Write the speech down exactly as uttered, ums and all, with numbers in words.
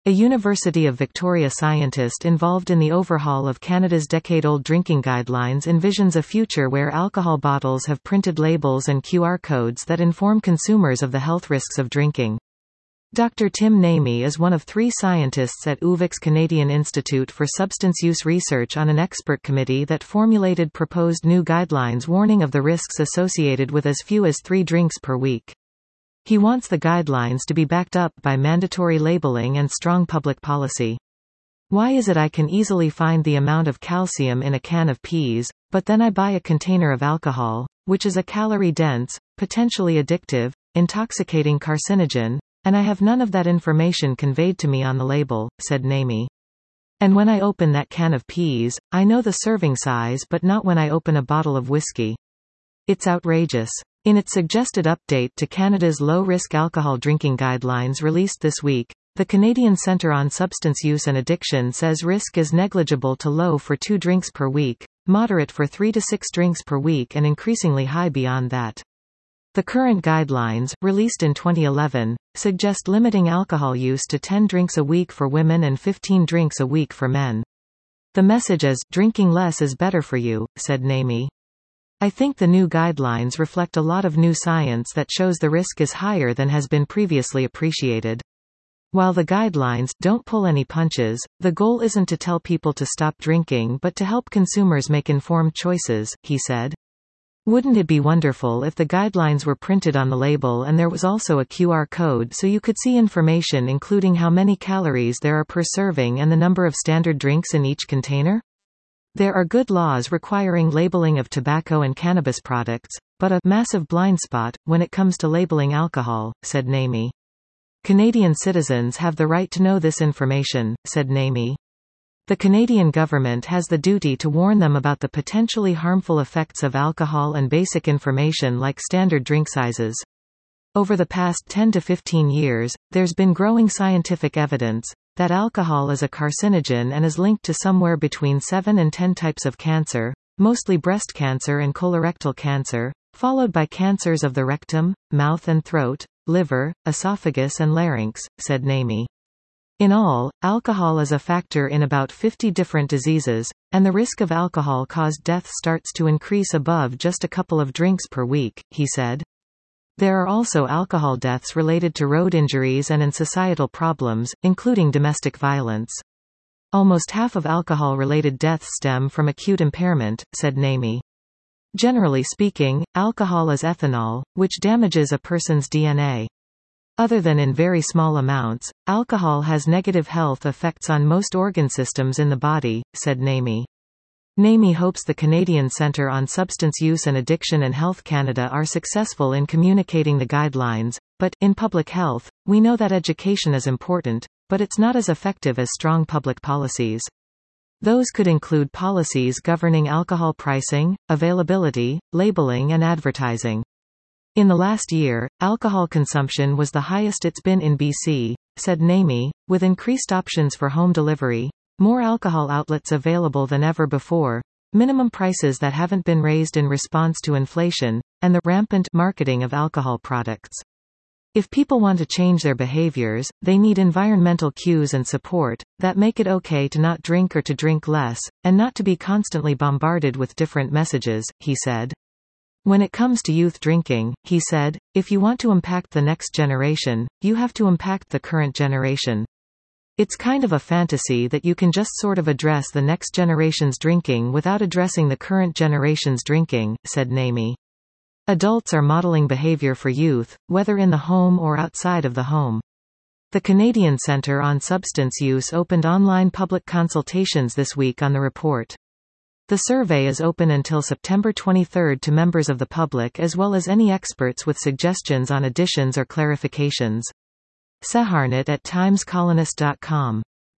A University of Victoria scientist involved in the overhaul of Canada's decade-old drinking guidelines envisions a future where alcohol bottles have printed labels and Q R codes that inform consumers of the health risks of drinking. Doctor Tim Naimi is one of three scientists at U Vic's Canadian Institute for Substance Use Research on an expert committee that formulated proposed new guidelines warning of the risks associated with as few as three drinks per week. He wants the guidelines to be backed up by mandatory labeling and strong public policy. Why is it I can easily find the amount of calcium in a can of peas, but then I buy a container of alcohol, which is a calorie-dense, potentially addictive, intoxicating carcinogen, and I have none of that information conveyed to me on the label, said Naimi. And when I open that can of peas, I know the serving size but not when I open a bottle of whiskey. It's outrageous. In its suggested update to Canada's low-risk alcohol drinking guidelines released this week, the Canadian Centre on Substance Use and Addiction says risk is negligible to low for two drinks per week, moderate for three to six drinks per week and increasingly high beyond that. The current guidelines, released in twenty eleven, suggest limiting alcohol use to ten drinks a week for women and fifteen drinks a week for men. The message is, drinking less is better for you, said Naimi. I think the new guidelines reflect a lot of new science that shows the risk is higher than has been previously appreciated. While the guidelines don't pull any punches, the goal isn't to tell people to stop drinking but to help consumers make informed choices, he said. Wouldn't it be wonderful if the guidelines were printed on the label and there was also a Q R code so you could see information including how many calories there are per serving and the number of standard drinks in each container? There are good laws requiring labeling of tobacco and cannabis products, but a massive blind spot when it comes to labeling alcohol, said Naimi. Canadian citizens have the right to know this information, said Naimi. The Canadian government has the duty to warn them about the potentially harmful effects of alcohol and basic information like standard drink sizes. Over the past ten to fifteen years, there's been growing scientific evidence that alcohol is a carcinogen and is linked to somewhere between seven and ten types of cancer, mostly breast cancer and colorectal cancer, followed by cancers of the rectum, mouth and throat, liver, esophagus and larynx, said Naimi. In all, alcohol is a factor in about fifty different diseases, and the risk of alcohol-caused death starts to increase above just a couple of drinks per week, he said. There are also alcohol deaths related to road injuries and in societal problems, including domestic violence. Almost half of alcohol-related deaths stem from acute impairment, said Naimi. Generally speaking, alcohol is ethanol, which damages a person's D N A. Other than in very small amounts, alcohol has negative health effects on most organ systems in the body, said Naimi. Naimi hopes the Canadian Centre on Substance Use and Addiction and Health Canada are successful in communicating the guidelines, but, in public health, we know that education is important, but it's not as effective as strong public policies. Those could include policies governing alcohol pricing, availability, labeling and advertising. In the last year, alcohol consumption was the highest it's been in B C, said Naimi, with increased options for home delivery, more alcohol outlets available than ever before, minimum prices that haven't been raised in response to inflation, and the rampant marketing of alcohol products. If people want to change their behaviors, they need environmental cues and support that make it okay to not drink or to drink less, and not to be constantly bombarded with different messages, he said. When it comes to youth drinking, he said, if you want to impact the next generation, you have to impact the current generation. It's kind of a fantasy that you can just sort of address the next generation's drinking without addressing the current generation's drinking, said Naimi. Adults are modeling behavior for youth, whether in the home or outside of the home. The Canadian Centre on Substance Use opened online public consultations this week on the report. The survey is open until September twenty-third to members of the public as well as any experts with suggestions on additions or clarifications. Seharnit at times colonist dot com